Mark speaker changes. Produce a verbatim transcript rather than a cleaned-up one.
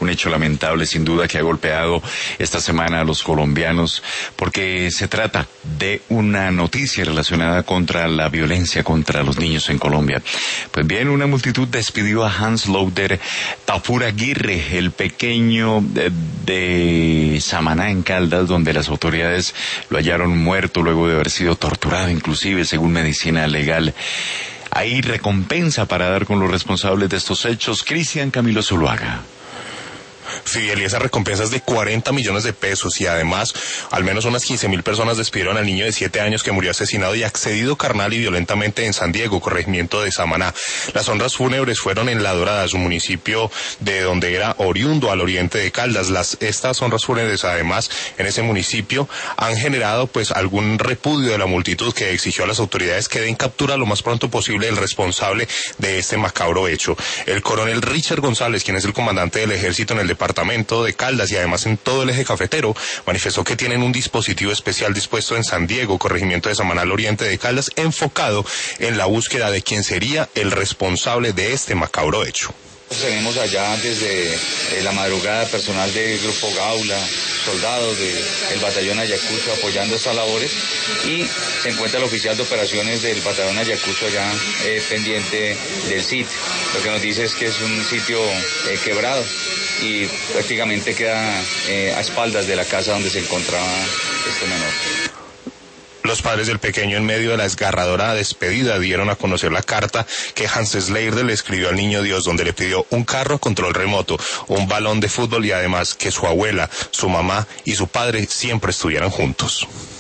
Speaker 1: un hecho lamentable, sin duda, que ha golpeado esta semana a los colombianos, porque se trata de una noticia relacionada contra la violencia contra los niños en Colombia. Pues bien, una multitud despidió a Hans Lauder Tapuraguirre, el pequeño de, de Samaná, en Caldas, donde las autoridades lo hallaron muerto luego de haber sido torturado, inclusive, según medicina legal. Hay recompensa para dar con los responsables de estos hechos. Cristian Camilo Zuluaga.
Speaker 2: Fidel, y esa recompensa es de cuarenta millones de pesos, y además al menos unas quince mil personas despidieron al niño de siete años que murió asesinado y accedido carnal y violentamente en San Diego, corregimiento de Samaná. Las honras fúnebres fueron en La Dorada, su municipio de donde era oriundo, al oriente de Caldas. Las, estas honras fúnebres, además, en ese municipio han generado pues algún repudio de la multitud, que exigió a las autoridades que den captura lo más pronto posible del responsable de este macabro hecho. El coronel Richard González, quien es el comandante del ejército en el departamento de Caldas y además en todo el eje cafetero, manifestó que tienen un dispositivo especial dispuesto en San Diego, corregimiento de Samaná al oriente de Caldas, enfocado en la búsqueda de quién sería el responsable de este macabro hecho.
Speaker 3: Tenemos allá desde eh, la madrugada personal del Grupo Gaula, soldados del batallón Ayacucho apoyando estas labores, y se encuentra el oficial de operaciones del batallón Ayacucho allá eh, pendiente del sitio. Lo que nos dice es que es un sitio eh, quebrado y prácticamente queda eh, a espaldas de la casa donde se encontraba este menor.
Speaker 2: Los padres del pequeño, en medio de la desgarradora despedida, dieron a conocer la carta que Hans Lauder le escribió al niño Dios, donde le pidió un carro a control remoto, un balón de fútbol y además que su abuela, su mamá y su padre siempre estuvieran juntos.